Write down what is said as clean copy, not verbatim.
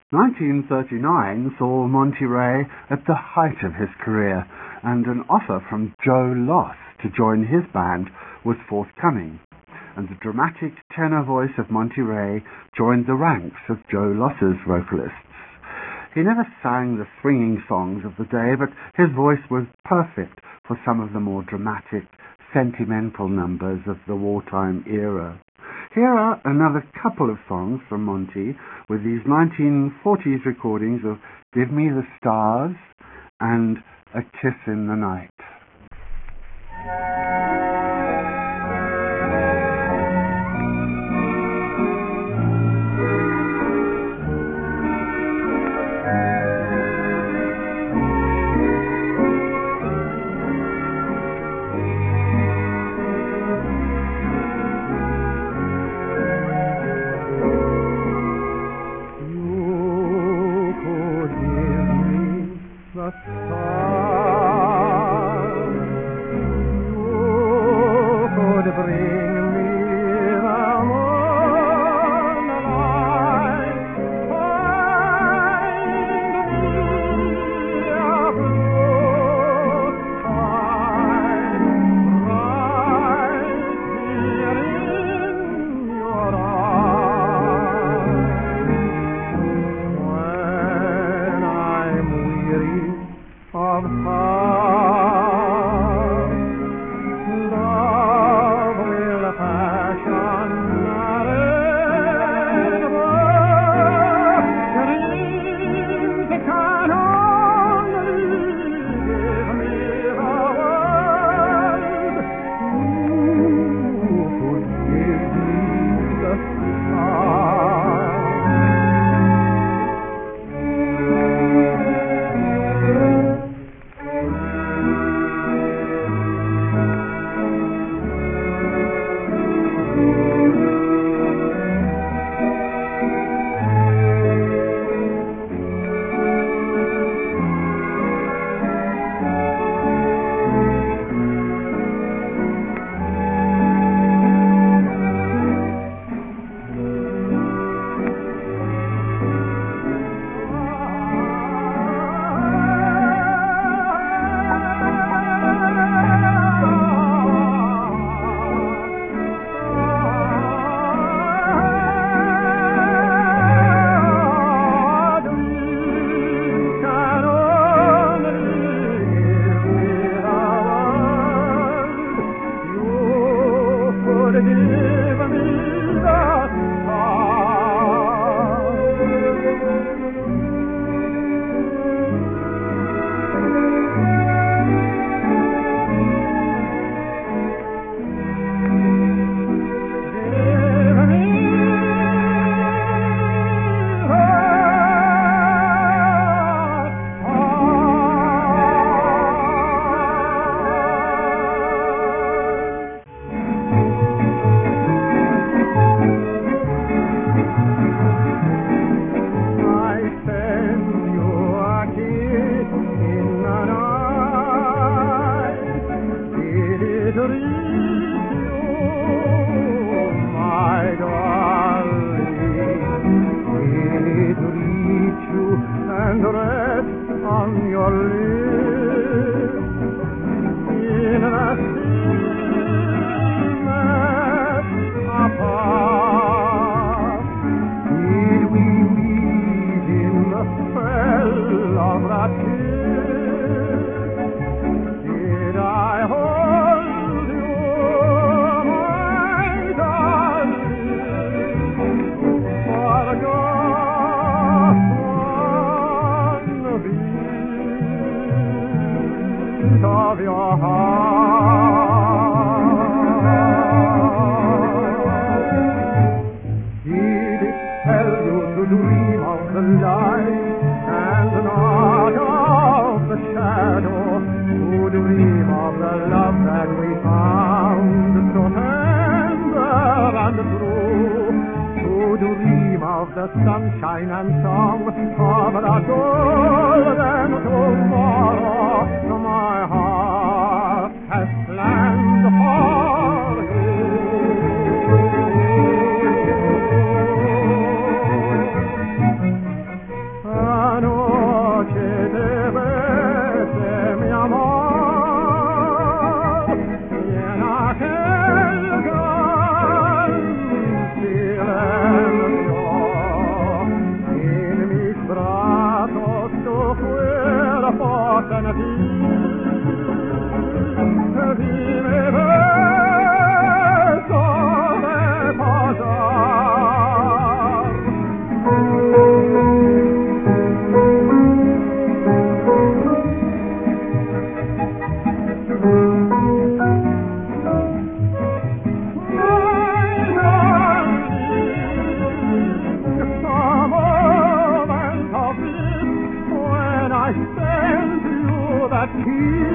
1939 saw Monty Ray at the height of his career, and an offer from Joe Loss to join his band was forthcoming, and the dramatic tenor voice of Monty Ray joined the ranks of Joe Loss's vocalists. He never sang the swinging songs of the day, but his voice was perfect for some of the more dramatic, sentimental numbers of the wartime era. Here are another couple of songs from Monty with these 1940s recordings of Give Me the Stars and A Kiss in the Night. Of your heart. Did it tell you to dream of the light and not of the shadow, to dream of the love that we found so tender and true, to dream of the sunshine and song of the golden tomorrow? My heart has planned for you. I send you that key.